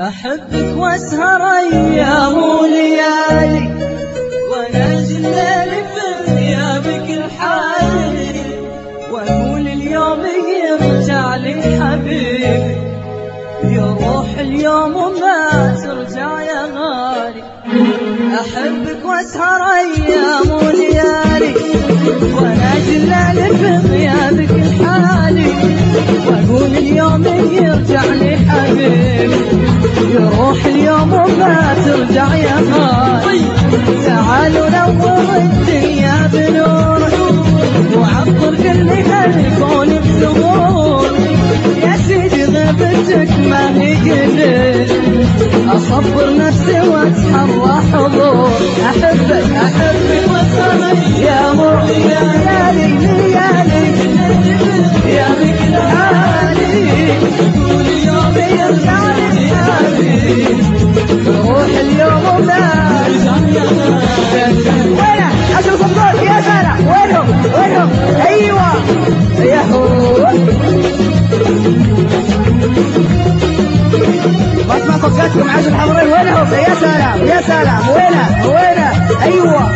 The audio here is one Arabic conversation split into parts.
أحبك واسهر أيام وليالي وناجي الليل في غيابك الحالي، وأقول اليوم يرجع لي حبيبي، يروح اليوم وما ترجع يا غالي. أحبك واسهر أيام وليالي وناجي الليل في غيابك الحالي، وأقول اليوم يرجع لي حبيبي، يروح اليوم وما ترجع يا غالي. تعالوا نور الدنيا بنورك وعطر كل هالكون بزهور، يا سيدي غيبتك ما هي قليل، أصبر نفسي واتحرى حضور. أحبك واسهر أيام وليالي ليالي يا بك الحالي، طول اليوم يرجع لي حالي، روح اليوم وما وينه عشان صدق يا سارة، وينهم ايوه ياهو. بسمع صفقاتكم عشان الحضرين، وينهم يا سلام يا سلام، وينه ايوه.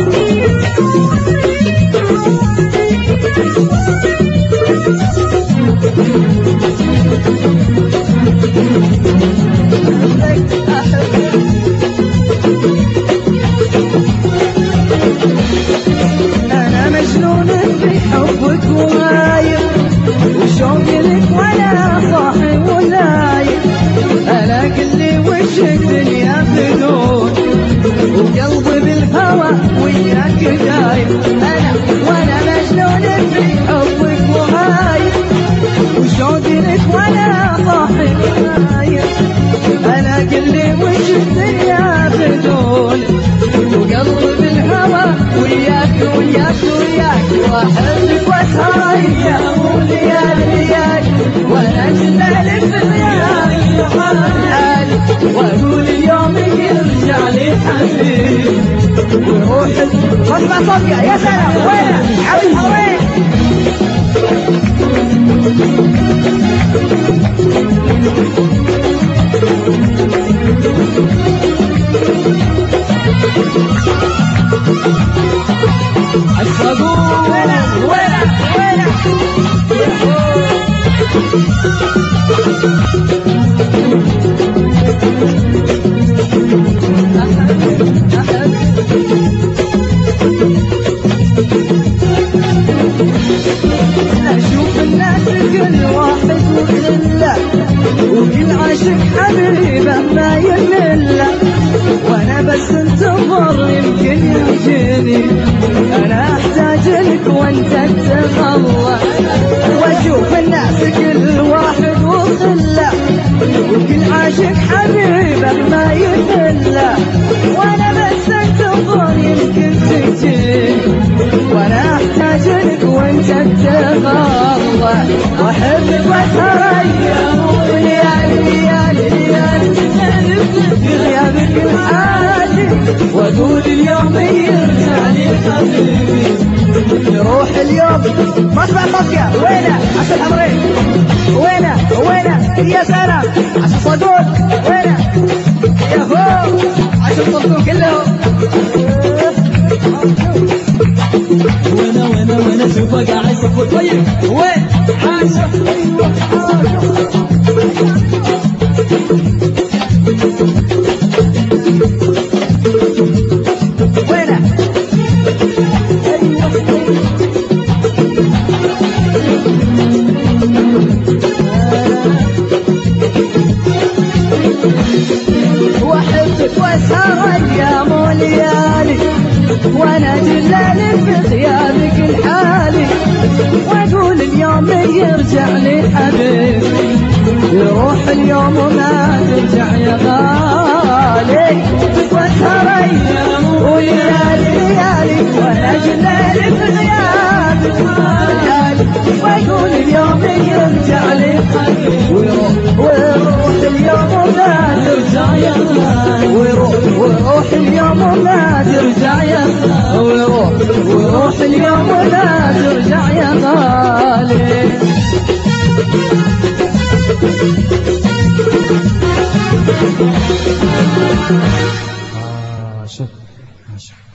أنا مجنون بحبك وغايب، وشوقي لك وأنا صاحي ونايم، أنا كلي وجهك دنيا بدون، وقلبي بالهوى وياك دايم. وأنا مجنون بحبك وغايب، وشوقي لك وأنا صاحي ونايم، أنا كلي وجهك دنيا بدون، وقلبي بالهوى وياك. وأحبك واسهر أيام وليالي وناجي الليل في غيابك الحالي، وأقول اليوم يرجع لي حبيبي، ويروح بسمع صفقة يا سلام. وينه عبد الحوين الصقور، وينه أشوف الناس كل واحد وخله، وكل عاشق حبيبه ما يمله، وانا بس انتظر يمكن يجيني، انا احتاج لك وانت تتخلى. واشوف الناس كل واحد وخله، وكل عاشق حبيبه ما يمله، وانا بس انتظر يمكن تجيني، وانا احتاج لك وانت تتخلى. واحبك واسهر ايام وليالي في غيابك الحالي، واقول اليوم يرجع لي حبيبي، يروح اليوم. ما اسمع صفقة، وينه عشان الحضرين، وينه يا سلام عشان صدوق، وينه ياهو عشان صدوق كلهم. وانا اشوفه قاعد يصفر طيب، وين عاشق ايوه واحبك واسهر ايام وليالي وناجي الليل في غيابك الحالي، واقول اليوم يرجع لي حبيبي، يروح اليوم وما ترجع يا غالي. واسهر ايام وليالي وناجي الليل في غيابك الحالي، واقول اليوم يرجع لي حبيبي، ويروح اليوم وما ترجع يا غالي، ويروح اليوم وما ترجع يا غالي، ويروح اليوم وما ترجع يا غالي. عاشق عاشق